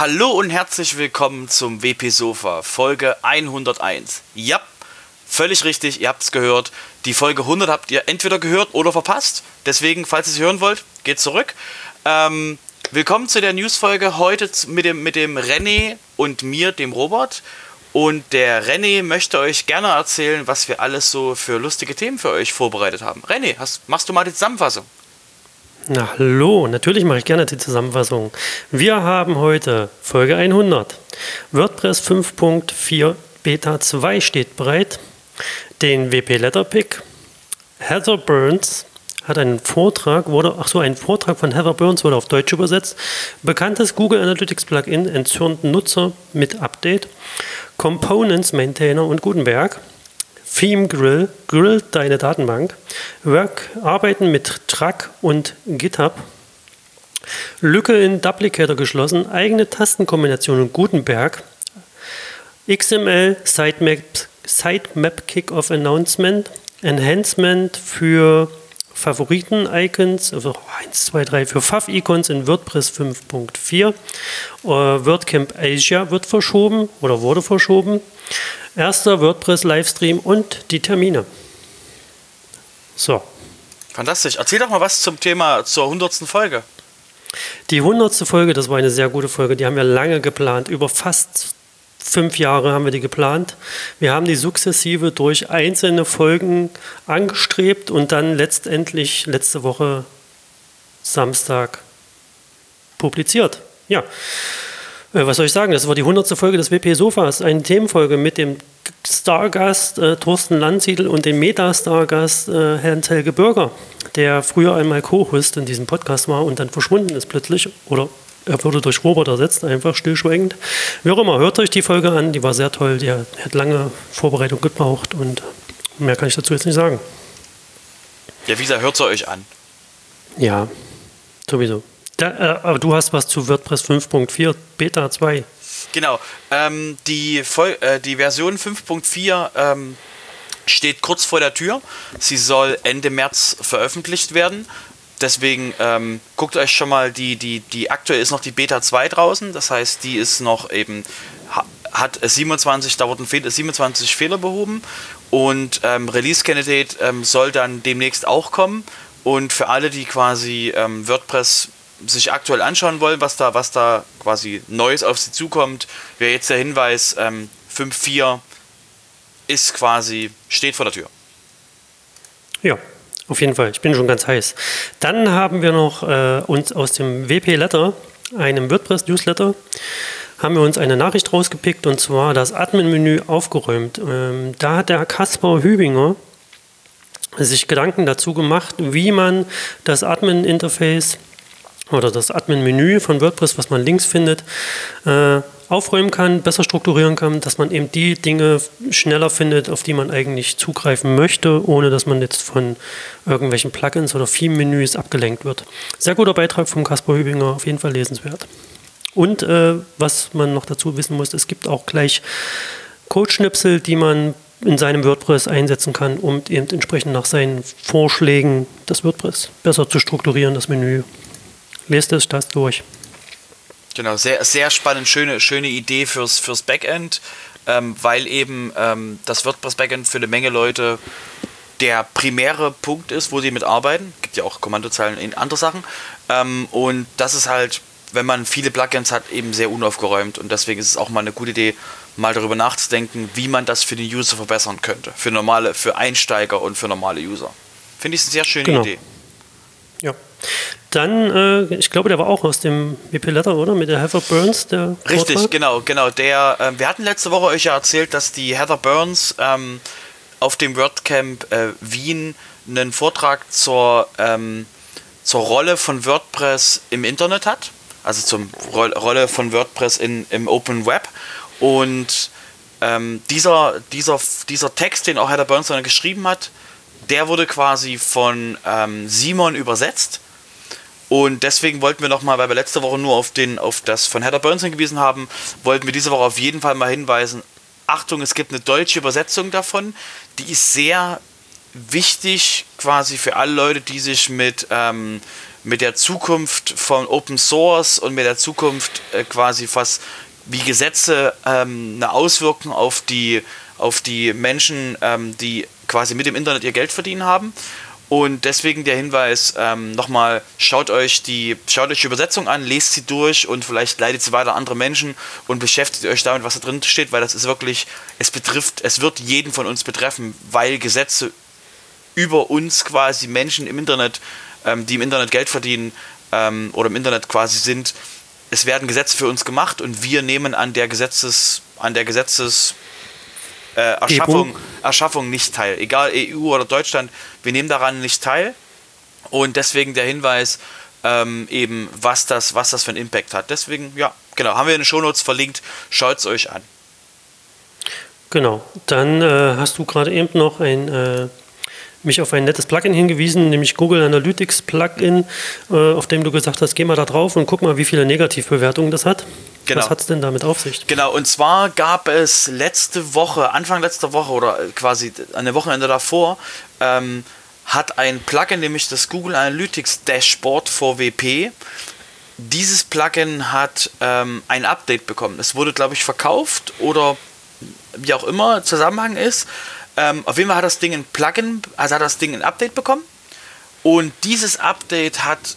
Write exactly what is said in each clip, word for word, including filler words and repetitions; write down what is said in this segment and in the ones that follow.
Hallo und herzlich willkommen zum W P Sofa, Folge hunderteins. Ja, völlig richtig, ihr habt es gehört. Die Folge hundert habt ihr entweder gehört oder verpasst. Deswegen, falls ihr sie hören wollt, geht zurück. Ähm, willkommen zu der Newsfolge heute mit dem, mit dem René und mir, dem Robert. Und der René möchte euch gerne erzählen, was wir alles so für lustige Themen für euch vorbereitet haben. René, hast, machst du mal die Zusammenfassung? Na hallo, natürlich mache ich gerne die Zusammenfassung. Wir haben heute Folge hundert. WordPress fünf Punkt vier Beta zwei steht bereit. Den W P Letter Pick. Heather Burns hat einen Vortrag, wurde, ach so, ein Vortrag von Heather Burns wurde auf Deutsch übersetzt. Bekanntes Google Analytics Plugin entzürnt Nutzer mit Update. Components Maintainer und Gutenberg. Theme Grill, grillt deine Datenbank. Work, Arbeiten mit Truck und GitHub. Lücke in Duplicator geschlossen, eigene Tastenkombination und Gutenberg. X M L, Sitemap, Sitemap Kickoff Announcement. Enhancement für Favoriten-Icons, also eins, zwei, drei für Fav-Icons in WordPress fünf Punkt vier. Uh, WordCamp Asia wird verschoben oder wurde verschoben. Erster WordPress-Livestream und die Termine. So. Fantastisch. Erzähl doch mal was zum Thema zur hundertsten Folge. Die hundertste Folge, das war eine sehr gute Folge. Die haben wir lange geplant. Über fast fünf Jahre haben wir die geplant. Wir haben die sukzessive durch einzelne Folgen angestrebt und dann letztendlich letzte Woche Samstag publiziert. Ja. Was soll ich sagen? Das war die hundertste Folge des W P Sofas, eine Themenfolge mit dem Stargast äh, Thorsten Landsiedel und dem Meta-Stargast äh, Herrn Helge Bürger, der früher einmal Co-Host in diesem Podcast war und dann verschwunden ist plötzlich. Oder er wurde durch Robert ersetzt, einfach stillschweigend. Wie auch immer, hört euch die Folge an, die war sehr toll, die hat, hat lange Vorbereitung gebraucht und mehr kann ich dazu jetzt nicht sagen. Ja, wie gesagt, hört sie euch an. Ja, sowieso. Da, äh, aber du hast was zu WordPress fünf Punkt vier Beta zwei. Genau, ähm, die, Vol- äh, die Version fünf Punkt vier ähm, steht kurz vor der Tür. Sie soll Ende März veröffentlicht werden. Deswegen ähm, guckt euch schon mal, die, die, die aktuell ist noch die Beta zwei draußen. Das heißt, die ist noch eben, ha, hat siebenundzwanzig, da wurden Fehl, siebenundzwanzig Fehler behoben. Und ähm, Release Candidate ähm, soll dann demnächst auch kommen. Und für alle, die quasi ähm, WordPress sich aktuell anschauen wollen, was da, was da quasi Neues auf sie zukommt, wäre jetzt der Hinweis, ähm, fünf Punkt vier ist quasi, steht vor der Tür. Ja, auf jeden Fall. Ich bin schon ganz heiß. Dann haben wir noch äh, uns aus dem W P Letter, einem WordPress-Newsletter, haben wir uns eine Nachricht rausgepickt und zwar das Admin-Menü aufgeräumt. Ähm, da hat der Kaspar Hübinger sich Gedanken dazu gemacht, wie man das Admin-Interface oder das Admin-Menü von WordPress, was man links findet, äh, aufräumen kann, besser strukturieren kann, dass man eben die Dinge schneller findet, auf die man eigentlich zugreifen möchte, ohne dass man jetzt von irgendwelchen Plugins oder Theme-Menüs abgelenkt wird. Sehr guter Beitrag vom Kaspar Hübinger, auf jeden Fall lesenswert. Und äh, was man noch dazu wissen muss, es gibt auch gleich Codeschnipsel, die man in seinem WordPress einsetzen kann, um eben entsprechend nach seinen Vorschlägen das WordPress besser zu strukturieren, das Menü. Lest es das durch. Genau, sehr, sehr spannend, schöne, schöne Idee fürs, fürs Backend, ähm, weil eben ähm, das WordPress-Backend für eine Menge Leute der primäre Punkt ist, wo sie mitarbeiten. Gibt ja auch Kommandozeilen in andere Sachen. Ähm, und das ist halt, wenn man viele Plugins hat, eben sehr unaufgeräumt. Und deswegen ist es auch mal eine gute Idee, mal darüber nachzudenken, wie man das für den User verbessern könnte. Für normale, für Einsteiger und für normale User. Finde ich eine sehr schöne genau. Idee. Ja. Dann, äh, ich glaube, der war auch aus dem W P Letter, oder? Mit der Heather Burns, der Richtig, Vortrag. genau, genau. Der, äh, wir hatten letzte Woche euch ja erzählt, dass die Heather Burns ähm, auf dem WordCamp äh, Wien einen Vortrag zur, ähm, zur Rolle von WordPress im Internet hat. Also zur Ro- Rolle von WordPress in, im Open Web. Und ähm, dieser, dieser, dieser Text, den auch Heather Burns dann geschrieben hat, der wurde quasi von ähm, Simon übersetzt. Und deswegen wollten wir nochmal, weil wir letzte Woche nur auf, den, auf das von Heather Burns hingewiesen haben, wollten wir diese Woche auf jeden Fall mal hinweisen, Achtung, es gibt eine deutsche Übersetzung davon, die ist sehr wichtig quasi für alle Leute, die sich mit, ähm, mit der Zukunft von Open Source und mit der Zukunft äh, quasi was wie Gesetze ähm, eine Auswirkung auf die, auf die Menschen, ähm, die quasi mit dem Internet ihr Geld verdienen haben. Und deswegen der Hinweis, ähm, nochmal, schaut euch die, schaut euch die Übersetzung an, lest sie durch und vielleicht leitet sie weiter an andere Menschen und beschäftigt euch damit, was da drin steht, weil das ist wirklich, es betrifft, es wird jeden von uns betreffen, weil Gesetze über uns quasi Menschen im Internet, ähm, die im Internet Geld verdienen ähm, oder im Internet quasi sind, es werden Gesetze für uns gemacht und wir nehmen an der Gesetzes, an der Gesetzes Äh, Erschaffung, Erschaffung nicht teil. Egal E U oder Deutschland, wir nehmen daran nicht teil. Und deswegen der Hinweis, ähm, eben, was das, was das für einen Impact hat. Deswegen, ja, genau, haben wir in den Shownotes verlinkt. Schaut es euch an. Genau. Dann äh, hast du gerade eben noch ein, äh, mich auf ein nettes Plugin hingewiesen, nämlich Google Analytics Plugin, äh, auf dem du gesagt hast, geh mal da drauf und guck mal, wie viele Negativbewertungen das hat. Genau. Was hat es denn damit auf sich? Genau, und zwar gab es letzte Woche, Anfang letzter Woche oder quasi eine Wochenende davor, ähm, hat ein Plugin, nämlich das Google Analytics Dashboard V W P. Dieses Plugin hat ähm, ein Update bekommen. Es wurde, glaube ich, verkauft oder wie auch immer Zusammenhang ist. Ähm, auf jeden Fall hat das Ding ein Plugin, also hat das Ding ein Update bekommen. Und dieses Update hat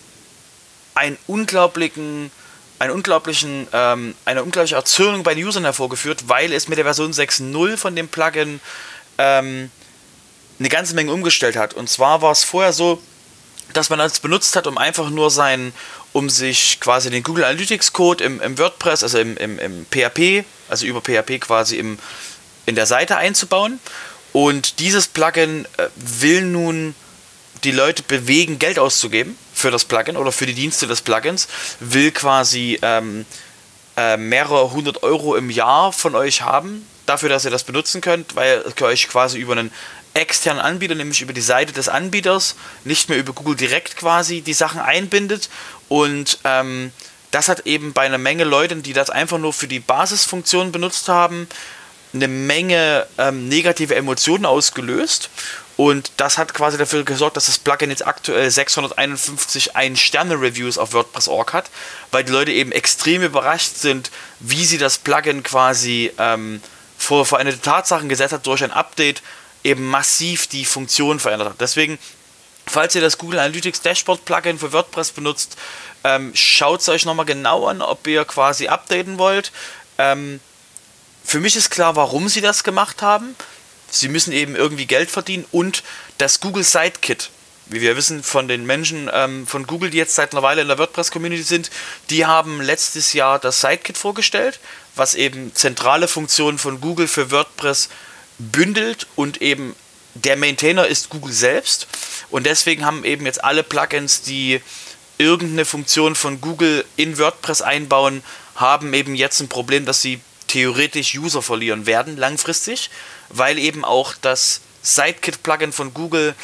einen unglaublichen Einen unglaublichen, ähm, eine unglaubliche Erzürnung bei den Usern hervorgeführt, weil es mit der Version sechs Punkt null von dem Plugin ähm, eine ganze Menge umgestellt hat. Und zwar war es vorher so, dass man das benutzt hat, um einfach nur sein, um sich quasi den Google Analytics Code im, im WordPress, also im, im, im P H P, also über P H P quasi im, in der Seite einzubauen. Und dieses Plugin äh, will nun die Leute bewegen, Geld auszugeben für das Plugin oder für die Dienste des Plugins, will quasi ähm, äh, mehrere hundert Euro im Jahr von euch haben, dafür, dass ihr das benutzen könnt, weil ihr euch quasi über einen externen Anbieter, nämlich über die Seite des Anbieters, nicht mehr über Google direkt quasi die Sachen einbindet. Und ähm, das hat eben bei einer Menge Leuten, die das einfach nur für die Basisfunktion benutzt haben, eine Menge ähm, negative Emotionen ausgelöst. Und das hat quasi dafür gesorgt, dass das Plugin jetzt aktuell sechshunderteinundfünfzig Ein-Sterne-Reviews auf WordPress Punkt org hat, weil die Leute eben extrem überrascht sind, wie sie das Plugin quasi ähm, vor veränderte Tatsachen gesetzt hat, durch ein Update eben massiv die Funktion verändert hat. Deswegen, falls ihr das Google Analytics Dashboard Plugin für WordPress benutzt, ähm, schaut es euch nochmal genau an, ob ihr quasi updaten wollt. Ähm, für mich ist klar, warum sie das gemacht haben. Sie müssen eben irgendwie Geld verdienen und das Google Sitekit, wie wir wissen von den Menschen ähm, von Google, die jetzt seit einer Weile in der WordPress-Community sind, die haben letztes Jahr das Sitekit vorgestellt, was eben zentrale Funktionen von Google für WordPress bündelt und eben der Maintainer ist Google selbst und deswegen haben eben jetzt alle Plugins, die irgendeine Funktion von Google in WordPress einbauen, haben eben jetzt ein Problem, dass sie theoretisch User verlieren werden langfristig, weil eben auch das Sitekit-Plugin von Google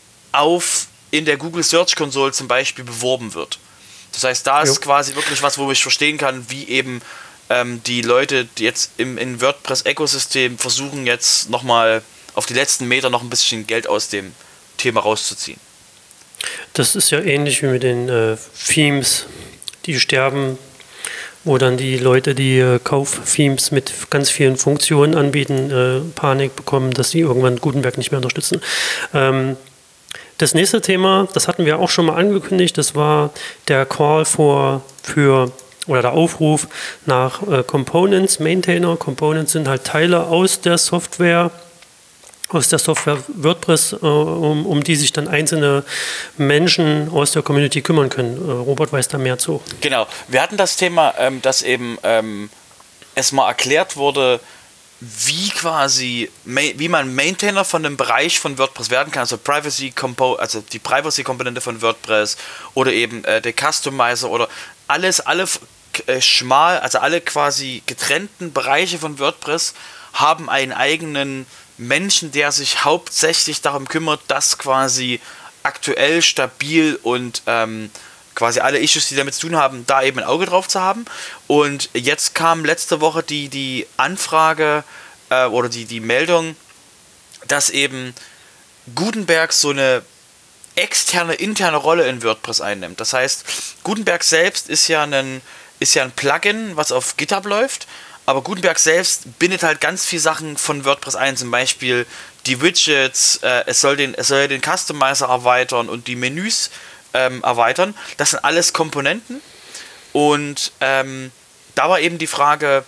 auf in der Google Search Console zum Beispiel beworben wird. Das heißt, da ist jo. quasi wirklich was, wo ich verstehen kann, wie eben ähm, die Leute die jetzt im, im WordPress-Ökosystem versuchen jetzt nochmal auf die letzten Meter noch ein bisschen Geld aus dem Thema rauszuziehen. Das ist ja ähnlich wie mit den äh, Themes, die sterben, wo dann die Leute, die äh, Kauf-Themes mit ganz vielen Funktionen anbieten, äh, Panik bekommen, dass sie irgendwann Gutenberg nicht mehr unterstützen. Ähm, das nächste Thema, das hatten wir auch schon mal angekündigt, das war der Call for, für oder der Aufruf nach äh, Components, Maintainer. Components sind halt Teile aus der Software, aus der Software WordPress, äh, um, um die sich dann einzelne Menschen aus der Community kümmern können. Äh, Robert weiß da mehr zu. Genau. Wir hatten das Thema, ähm, dass eben ähm, es mal erklärt wurde, wie quasi, wie man Maintainer von einem Bereich von WordPress werden kann, also Privacy Compo, also die Privacy-Komponente von WordPress oder eben äh, der Customizer oder alles, alle äh, schmal, also alle quasi getrennten Bereiche von WordPress haben einen eigenen Menschen, der sich hauptsächlich darum kümmert, dass quasi aktuell, stabil und ähm, quasi alle Issues, die damit zu tun haben, da eben ein Auge drauf zu haben. Und jetzt kam letzte Woche die, die Anfrage äh, oder die, die Meldung, dass eben Gutenberg so eine externe, interne Rolle in WordPress einnimmt. Das heißt, Gutenberg selbst ist ja ein, ist ja ein Plugin, was auf GitHub läuft, aber Gutenberg selbst bindet halt ganz viele Sachen von WordPress ein, zum Beispiel die Widgets, äh, es soll den, es soll den Customizer erweitern und die Menüs ähm, erweitern. Das sind alles Komponenten und ähm, da war eben die Frage,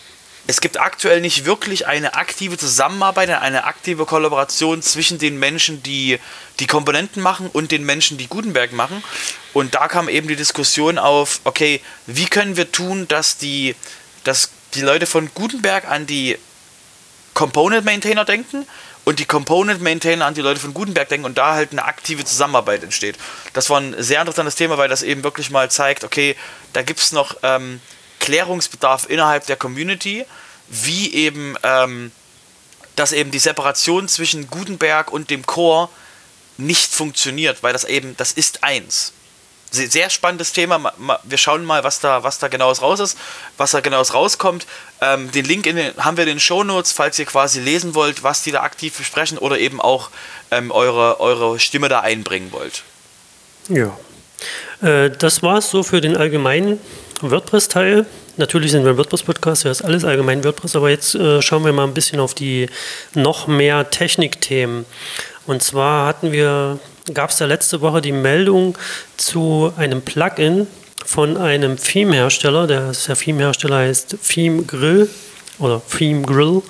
es gibt aktuell nicht wirklich eine aktive Zusammenarbeit, eine aktive Kollaboration zwischen den Menschen, die die Komponenten machen und den Menschen, die Gutenberg machen. Und da kam eben die Diskussion auf, okay, wie können wir tun, dass die, dass die Leute von Gutenberg an die Component Maintainer denken und die Component Maintainer an die Leute von Gutenberg denken und da halt eine aktive Zusammenarbeit entsteht. Das war ein sehr interessantes Thema, weil das eben wirklich mal zeigt, okay, da gibt es noch ähm, Klärungsbedarf innerhalb der Community, wie eben, ähm, dass eben die Separation zwischen Gutenberg und dem Core nicht funktioniert, weil das eben, das ist eins. Sehr spannendes Thema, wir schauen mal, was da, was da genaues raus ist, was da genaues rauskommt. Ähm, den Link in den, haben wir in den Shownotes, falls ihr quasi lesen wollt, was die da aktiv besprechen oder eben auch ähm, eure, eure Stimme da einbringen wollt. Ja, äh, das war es so für den allgemeinen WordPress-Teil. Natürlich sind wir ein WordPress-Podcast, ja, ist alles allgemein WordPress, aber jetzt äh, schauen wir mal ein bisschen auf die noch mehr Technikthemen. Und zwar hatten wir, gab es ja letzte Woche die Meldung zu einem Plugin von einem Theme-Hersteller, der, der Theme-Hersteller heißt Theme Grill oder Theme Grill.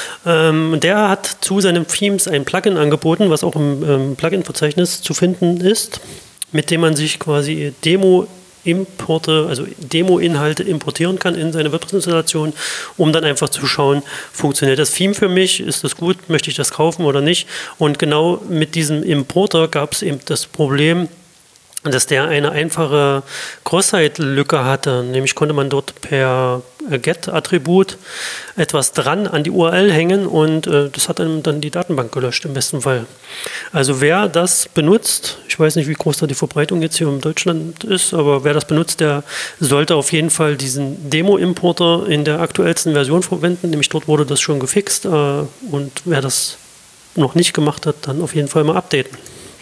Ähm, der hat zu seinen Themes ein Plugin angeboten, was auch im ähm, Plugin-Verzeichnis zu finden ist, mit dem man sich quasi Demo Importe, also Demo-Inhalte importieren kann in seine WordPress-Installation, um dann einfach zu schauen, funktioniert das Theme für mich, ist das gut, möchte ich das kaufen oder nicht. Und genau mit diesem Importer gab es eben das Problem, dass der eine einfache Cross-Site-Lücke hatte. Nämlich konnte man dort per Get-Attribut etwas dran an die U R L hängen und äh, das hat dann, dann die Datenbank gelöscht im besten Fall. Also wer das benutzt, ich weiß nicht, wie groß da die Verbreitung jetzt hier in Deutschland ist, aber wer das benutzt, der sollte auf jeden Fall diesen Demo-Importer in der aktuellsten Version verwenden. Nämlich dort wurde das schon gefixt äh, und wer das noch nicht gemacht hat, dann auf jeden Fall mal updaten.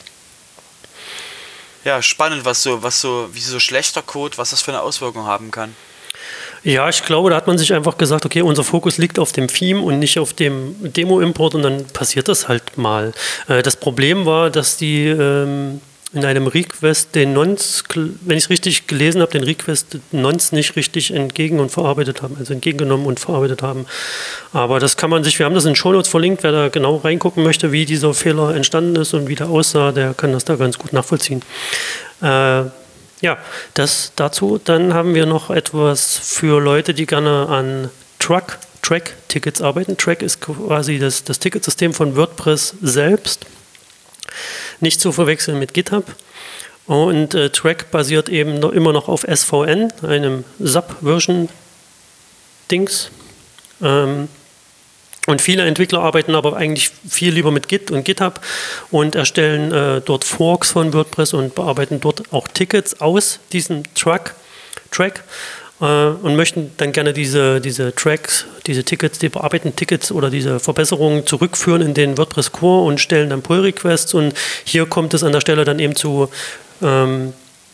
Ja, spannend, was so, was so, wie so schlechter Code, was das für eine Auswirkung haben kann. Ja, ich glaube, da hat man sich einfach gesagt, okay, unser Fokus liegt auf dem Theme und nicht auf dem Demo-Import und dann passiert das halt mal. Äh, das Problem war, dass die ähm, in einem Request den Nonce, wenn ich es richtig gelesen habe, den Request Nonce nicht richtig entgegen und verarbeitet haben, also entgegengenommen und verarbeitet haben. Aber das kann man sich, wir haben das in den Shownotes verlinkt, wer da genau reingucken möchte, wie dieser Fehler entstanden ist und wie der aussah, der kann das da ganz gut nachvollziehen. Äh, ja, das dazu. Dann haben wir noch etwas für Leute, die gerne an Truck, Track-Tickets arbeiten. Track ist quasi das, das Ticketsystem von WordPress selbst. Nicht zu verwechseln mit GitHub. Und äh, Track basiert eben noch, immer noch auf S V N, einem Sub-Version-Dings. Ähm, und viele Entwickler arbeiten aber eigentlich viel lieber mit Git und GitHub und erstellen äh, dort Forks von WordPress und bearbeiten dort auch Tickets aus diesem Track, Track äh, und möchten dann gerne diese, diese Tracks, diese Tickets, die bearbeiteten Tickets oder diese Verbesserungen zurückführen in den WordPress Core und stellen dann Pull-Requests. Und hier kommt es an der Stelle dann eben zu ähm,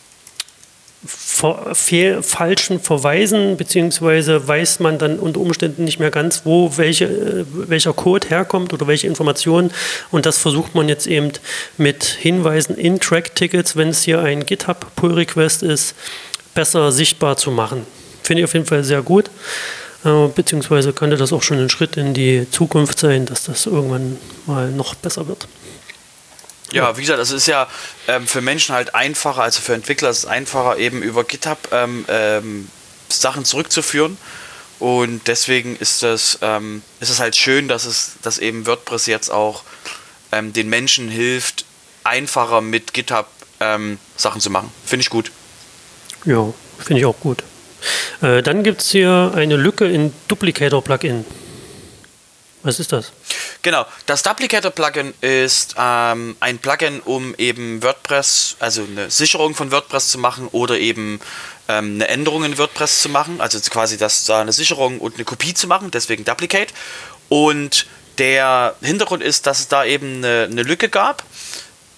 Ver, fehl, falschen Verweisen, beziehungsweise weiß man dann unter Umständen nicht mehr ganz, wo welche, welcher Code herkommt oder welche Informationen. Und das versucht man jetzt eben mit Hinweisen in Track-Tickets, wenn es hier ein GitHub-Pull-Request ist, besser sichtbar zu machen. Finde ich auf jeden Fall sehr gut. Äh, beziehungsweise könnte das auch schon ein Schritt in die Zukunft sein, dass das irgendwann mal noch besser wird. Ja, wie gesagt, es ist ja ähm, für Menschen halt einfacher, also für Entwickler ist es einfacher, eben über GitHub ähm, ähm, Sachen zurückzuführen. Und deswegen ist es, ähm, ist es halt schön, dass es, dass eben WordPress jetzt auch ähm, den Menschen hilft, einfacher mit GitHub ähm, Sachen zu machen. Finde ich gut. Ja, finde ich auch gut. Äh, dann gibt es hier eine Lücke in Duplicator-Plugin. Was ist das? Genau, das Duplicator-Plugin ist ähm, ein Plugin, um eben WordPress, also eine Sicherung von WordPress zu machen oder eben ähm, eine Änderung in WordPress zu machen, also quasi das, da eine Sicherung und eine Kopie zu machen, deswegen Duplicate. Und der Hintergrund ist, dass es da eben eine, eine Lücke gab,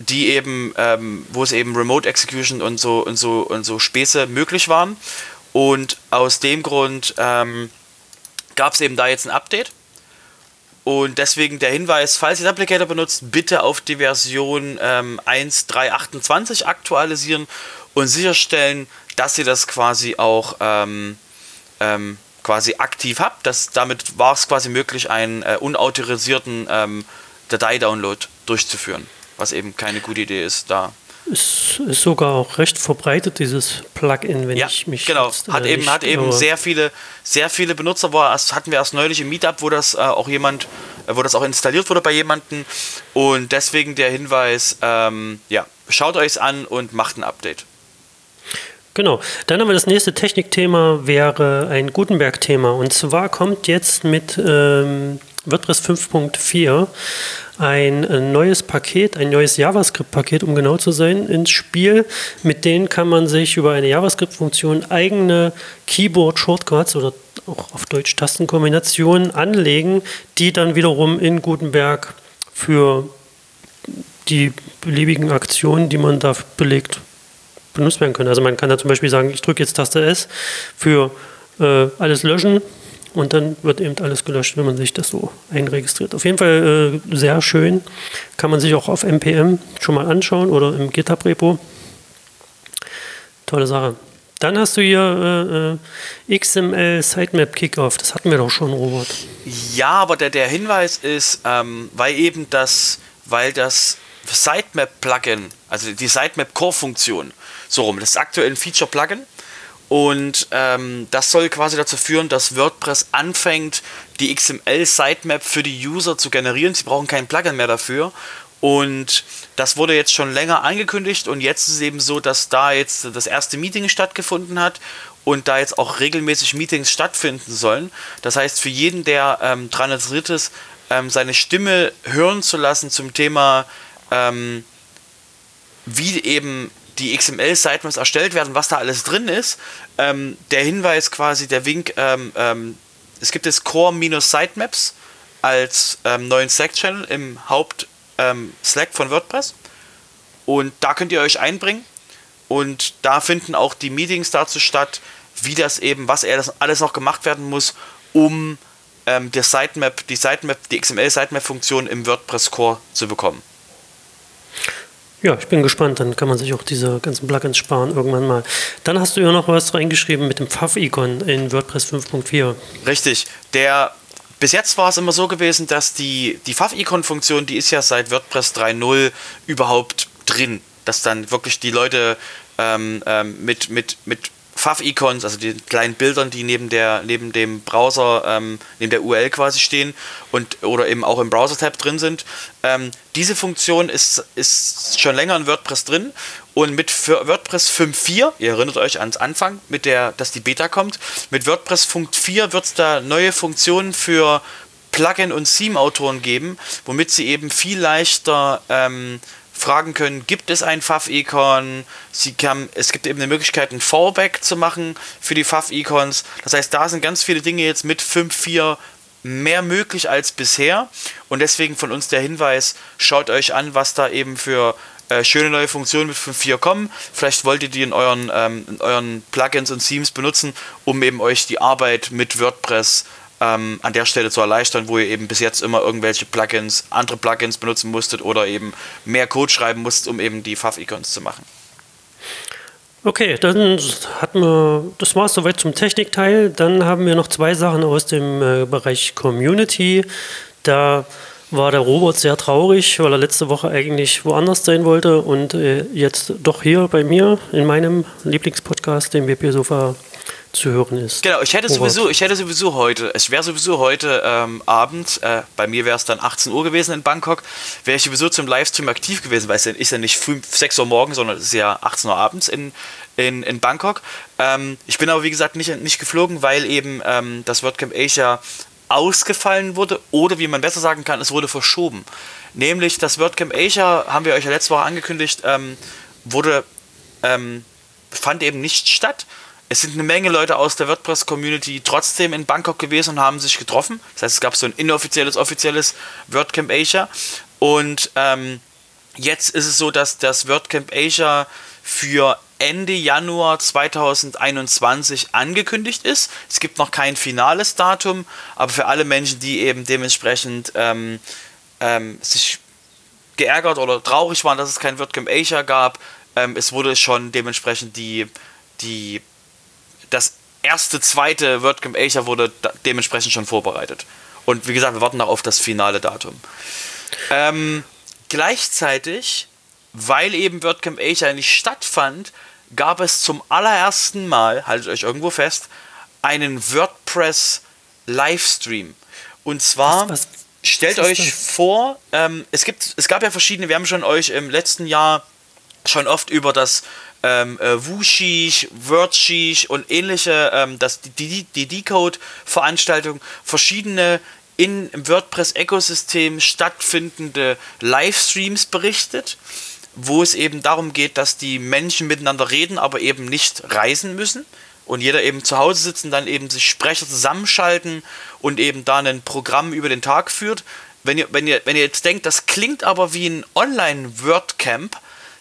die eben, ähm, wo es eben Remote Execution und so und so und so Späße möglich waren. Und aus dem Grund ähm, gab es eben da jetzt ein Update. Und deswegen der Hinweis, falls ihr Applicator benutzt, bitte auf die Version ähm, eins Punkt drei Punkt achtundzwanzig aktualisieren und sicherstellen, dass ihr das quasi auch ähm, ähm, quasi aktiv habt. Das, damit war es quasi möglich, einen äh, unautorisierten ähm, Dateidownload durchzuführen, was eben keine gute Idee ist da. Es ist sogar auch recht verbreitet, dieses Plugin, wenn ja, ich mich genau. jetzt, äh, hat eben, hat eben sehr viele, sehr viele Benutzer, war, erst, hatten wir erst neulich im Meetup, wo das äh, auch jemand, äh, wo das auch installiert wurde bei jemandem. Und deswegen der Hinweis, ähm, ja, schaut euch's an und macht ein Update. Genau. Dann haben wir das nächste Technikthema, wäre ein Gutenberg-Thema. Und zwar kommt jetzt mit ähm, WordPress fünf Punkt vier ein neues Paket, ein neues JavaScript-Paket, um genau zu sein, ins Spiel. Mit denen kann man sich über eine JavaScript-Funktion eigene Keyboard-Shortcuts oder auch auf Deutsch Tastenkombinationen anlegen, die dann wiederum in Gutenberg für die beliebigen Aktionen, die man da belegt, benutzt werden können. Also man kann da zum Beispiel sagen, ich drücke jetzt Taste S für äh, alles löschen. Und dann wird eben alles gelöscht, wenn man sich das so einregistriert. Auf jeden Fall äh, sehr schön. Kann man sich auch auf N P M schon mal anschauen oder im GitHub-Repo. Tolle Sache. Dann hast du hier äh, X M L Sitemap Kickoff. Das hatten wir doch schon, Robert. Ja, aber der, der Hinweis ist, ähm, weil eben das, weil das Sitemap-Plugin, also die Sitemap-Core-Funktion, so rum, das ist aktuell ein Feature-Plugin. Und ähm, das soll quasi dazu führen, dass WordPress anfängt, die X M L-Sitemap für die User zu generieren. Sie brauchen kein Plugin mehr dafür. Und das wurde jetzt schon länger angekündigt. Und jetzt ist es eben so, dass da jetzt das erste Meeting stattgefunden hat und da jetzt auch regelmäßig Meetings stattfinden sollen. Das heißt, für jeden, der ähm, daran interessiert ist, ähm, seine Stimme hören zu lassen zum Thema, ähm, wie eben die X M L-Sitemaps erstellt werden, was da alles drin ist. Ähm, der Hinweis quasi, der Wink, ähm, ähm, es gibt jetzt Core-Sitemaps als ähm, neuen Slack-Channel im Haupt-Slack ähm, von WordPress. Und da könnt ihr euch einbringen. Und da finden auch die Meetings dazu statt, wie das eben, was alles noch gemacht werden muss, um ähm, der Sitemap, die Sitemap, die X M L-Sitemap-Funktion im WordPress Core zu bekommen. Ja, ich bin gespannt, dann kann man sich auch diese ganzen Plugins sparen irgendwann mal. Dann hast du ja noch was reingeschrieben mit dem Pfaff-Icon in WordPress fünf Punkt vier. Richtig, der, bis jetzt war es immer so gewesen, dass die, die Pfaff-Icon-Funktion, die ist ja seit WordPress drei Punkt null überhaupt drin, dass dann wirklich die Leute ähm, ähm, mit, mit, mit Pfaff-Icons, also die kleinen Bildern, die neben der neben dem Browser, ähm, neben der U R L quasi stehen und oder eben auch im Browser-Tab drin sind. Ähm, diese Funktion ist, ist schon länger in WordPress drin und mit für WordPress fünf Punkt vier, ihr erinnert euch ans Anfang, mit der, dass die Beta kommt, mit WordPress fünf Punkt vier wird es da neue Funktionen für Plugin- und Theme-Autoren geben, womit sie eben viel leichter ähm, fragen können, gibt es ein Pfaff-Icon? Sie kann, es gibt eben eine Möglichkeit, ein Fallback zu machen für die Pfaff-Icons. Das heißt, da sind ganz viele Dinge jetzt mit fünf Punkt vier mehr möglich als bisher. Und deswegen von uns der Hinweis, schaut euch an, was da eben für äh, schöne neue Funktionen mit fünf Punkt vier kommen. Vielleicht wollt ihr die in euren, ähm, in euren Plugins und Themes benutzen, um eben euch die Arbeit mit WordPress Ähm, an der Stelle zu erleichtern, wo ihr eben bis jetzt immer irgendwelche Plugins, andere Plugins benutzen musstet oder eben mehr Code schreiben musstet, um eben die Pfaff-Icons zu machen. Okay, dann hatten wir, das war es soweit zum Technikteil. Dann haben wir noch zwei Sachen aus dem äh, Bereich Community. Da war der Robert sehr traurig, weil er letzte Woche eigentlich woanders sein wollte und äh, jetzt doch hier bei mir in meinem Lieblingspodcast, dem W P Sofa, zu hören ist. Genau, ich hätte sowieso, ich hätte sowieso heute, ich wäre sowieso heute ähm, Abend, äh, bei mir wäre es dann achtzehn Uhr gewesen in Bangkok, wäre ich sowieso zum Livestream aktiv gewesen, weil es ist ja nicht fünf, sechs Uhr morgens, sondern es ist ja achtzehn Uhr abends in, in, in Bangkok. Ähm, ich bin aber wie gesagt nicht, nicht geflogen, weil eben ähm, das WordCamp Asia ausgefallen wurde oder wie man besser sagen kann, es wurde verschoben. Nämlich das WordCamp Asia, haben wir euch ja letzte Woche angekündigt, ähm, wurde, ähm, fand eben nicht statt. Es sind eine Menge Leute aus der WordPress-Community trotzdem in Bangkok gewesen und haben sich getroffen. Das heißt, es gab so ein inoffizielles, offizielles WordCamp Asia. Und ähm, jetzt ist es so, dass das WordCamp Asia für Ende Januar zweitausendeinundzwanzig angekündigt ist. Es gibt noch kein finales Datum, aber für alle Menschen, die eben dementsprechend ähm, ähm, sich geärgert oder traurig waren, dass es kein WordCamp Asia gab, ähm, es wurde schon dementsprechend die, die das erste, zweite WordCamp Asia wurde da dementsprechend schon vorbereitet. Und wie gesagt, wir warten noch auf das finale Datum. Ähm, gleichzeitig, weil eben WordCamp Asia nicht stattfand, gab es zum allerersten Mal, haltet euch irgendwo fest, einen WordPress-Livestream. Und zwar, was, was, stellt was euch vor, ähm, es gibt, es gab ja verschiedene, wir haben schon euch im letzten Jahr schon oft über das ähm, äh, Wushish, Wordshish und ähnliche, ähm, das, die, die Decode-Veranstaltung, verschiedene in, im WordPress-Ökosystem stattfindende Livestreams berichtet, wo es eben darum geht, dass die Menschen miteinander reden, aber eben nicht reisen müssen und jeder eben zu Hause sitzt und dann eben sich Sprecher zusammenschalten und eben da ein Programm über den Tag führt. Wenn ihr, wenn ihr, wenn ihr jetzt denkt, das klingt aber wie ein Online-WordCamp,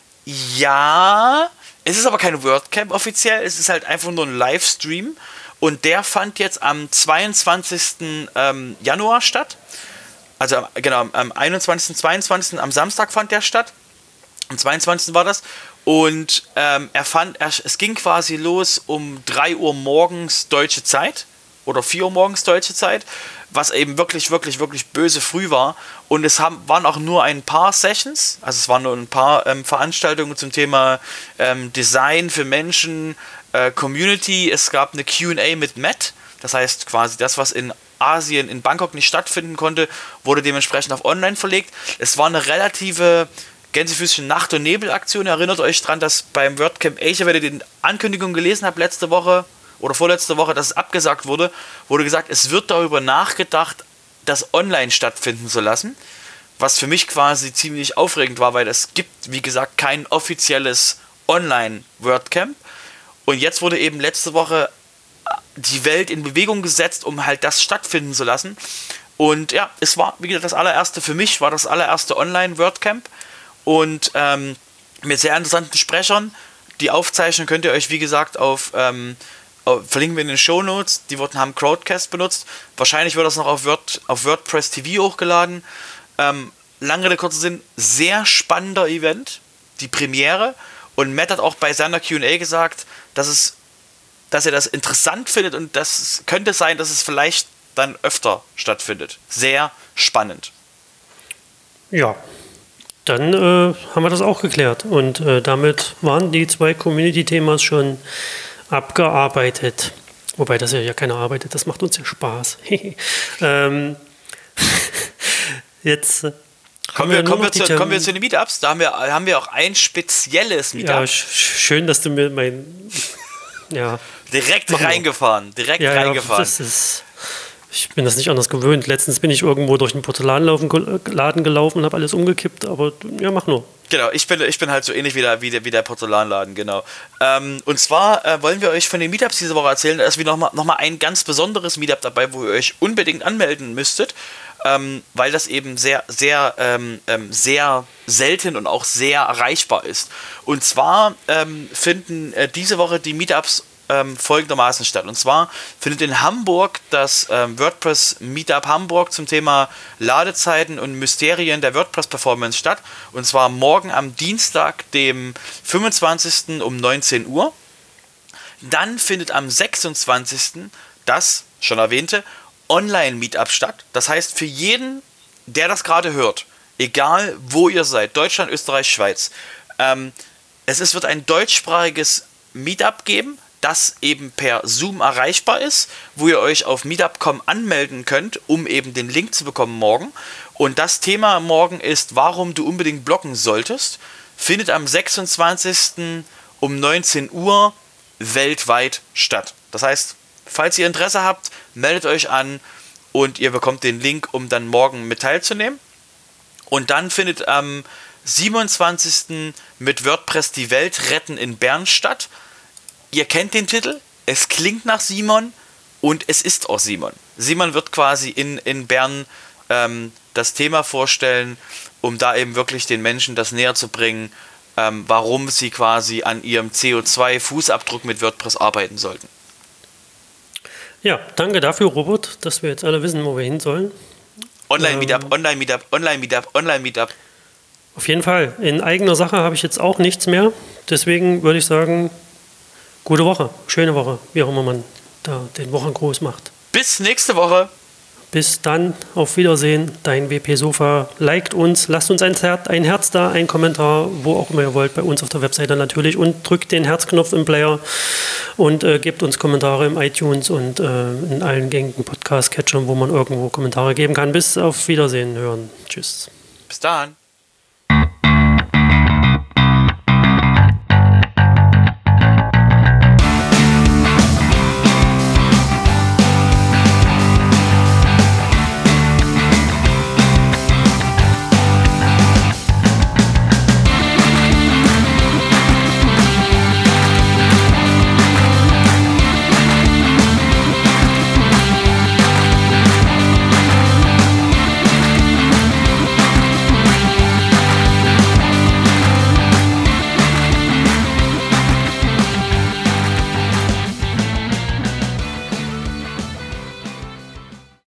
ja, es ist aber kein WordCamp offiziell, es ist halt einfach nur ein Livestream und der fand jetzt am zweiundzwanzigsten Ähm, Januar statt. Also genau, am einundzwanzigsten, zweiundzwanzigsten am Samstag fand der statt. Am zweiundzwanzigsten war das. Und ähm, er fand, er, es ging quasi los um drei Uhr morgens deutsche Zeit oder vier Uhr morgens deutsche Zeit, was eben wirklich, wirklich, wirklich böse früh war. Und es haben, waren auch nur ein paar Sessions, also es waren nur ein paar ähm, Veranstaltungen zum Thema ähm, Design für Menschen, äh, Community. Es gab eine Q und A mit Matt, das heißt quasi das, was in Asien, in Bangkok nicht stattfinden konnte, wurde dementsprechend auf online verlegt. Es war eine relative Gänsefüßchen Nacht- und Nebel-Aktion. Erinnert euch dran, dass beim WordCamp Asia, wenn ihr die Ankündigung gelesen habt, letzte Woche oder vorletzte Woche, dass es abgesagt wurde, wurde gesagt, es wird darüber nachgedacht, das online stattfinden zu lassen. Was für mich quasi ziemlich aufregend war, weil es gibt, wie gesagt, kein offizielles Online-WordCamp. Und jetzt wurde eben letzte Woche die Welt in Bewegung gesetzt, um halt das stattfinden zu lassen. Und ja, es war, wie gesagt, das allererste, für mich war das allererste Online-WordCamp. Und ähm, mit sehr interessanten Sprechern. Die Aufzeichnung könnt ihr euch, wie gesagt, auf, ähm, auf verlinken wir in den Shownotes. Die wurden, haben Crowdcast benutzt. Wahrscheinlich wird das noch auf, Word, auf WordPress T V hochgeladen. Ähm, lange Rede, kurzer Sinn, sehr spannender Event. Die Premiere. Und Matt hat auch bei seiner Q und A gesagt, dass, es, dass er das interessant findet und das könnte sein, dass es vielleicht dann öfter stattfindet. Sehr spannend. Ja. Dann äh, haben wir das auch geklärt und äh, damit waren die zwei Community-Themas schon abgearbeitet. Wobei das ja, ja keiner arbeitet, das macht uns ja Spaß. ähm, jetzt äh, kommen, wir, kommen, wir zu, kommen wir zu den Meetups, da haben wir, haben wir auch ein spezielles Meetup. Ja, sch- schön, dass du mir mein... ja, direkt reingefahren, direkt ja, reingefahren. Ja, das ist... Ich bin das nicht anders gewöhnt. Letztens bin ich irgendwo durch den Porzellanladen gelaufen und habe alles umgekippt, aber ja, mach nur. Genau, ich bin, ich bin halt so ähnlich wie der, wie der, wie der Porzellanladen, genau. Ähm, und zwar äh, wollen wir euch von den Meetups diese Woche erzählen. Da ist wieder nochmal noch mal ein ganz besonderes Meetup dabei, wo ihr euch unbedingt anmelden müsstet, ähm, weil das eben sehr, sehr, ähm, sehr selten und auch sehr erreichbar ist. Und zwar ähm, finden äh, diese Woche die Meetups Ähm, folgendermaßen statt. Und zwar findet in Hamburg das ähm, WordPress Meetup Hamburg zum Thema Ladezeiten und Mysterien der WordPress-Performance statt. Und zwar morgen am Dienstag, dem fünfundzwanzigsten um neunzehn Uhr. Dann findet am sechsundzwanzigsten das schon erwähnte Online-Meetup statt. Das heißt, für jeden, der das gerade hört, egal wo ihr seid, Deutschland, Österreich, Schweiz, ähm, es ist, wird ein deutschsprachiges Meetup geben, das eben per Zoom erreichbar ist, wo ihr euch auf meetup punkt com anmelden könnt, um eben den Link zu bekommen morgen. Und das Thema morgen ist, warum du unbedingt bloggen solltest, findet am sechsundzwanzigsten um neunzehn Uhr weltweit statt. Das heißt, falls ihr Interesse habt, meldet euch an und ihr bekommt den Link, um dann morgen mit teilzunehmen. Und dann findet am siebenundzwanzigsten mit WordPress die Welt retten in Bern statt. Ihr kennt den Titel, es klingt nach Simon und es ist auch Simon. Simon wird quasi in, in Bern ähm, das Thema vorstellen um da eben wirklich den Menschen das näher zu bringen, ähm, warum sie quasi an ihrem C O zwei Fußabdruck mit WordPress arbeiten sollten. Ja, danke dafür, Robert, dass wir jetzt alle wissen, wo wir hin sollen. Online-Meetup, ähm, Online-Meetup, Online-Meetup, Online-Meetup. Auf jeden Fall. In eigener Sache habe ich jetzt auch nichts mehr. Deswegen würde ich sagen, gute Woche, schöne Woche, wie auch immer man da den Wochengruß macht. Bis nächste Woche. Bis dann, auf Wiedersehen, dein W P Sofa. Liked uns, lasst uns ein Herz, ein Herz da, einen Kommentar, wo auch immer ihr wollt, bei uns auf der Webseite natürlich, und drückt den Herzknopf im Player und äh, gebt uns Kommentare im iTunes und äh, in allen gängigen Podcast-Catchern, wo man irgendwo Kommentare geben kann. Bis auf Wiedersehen hören. Tschüss. Bis dann.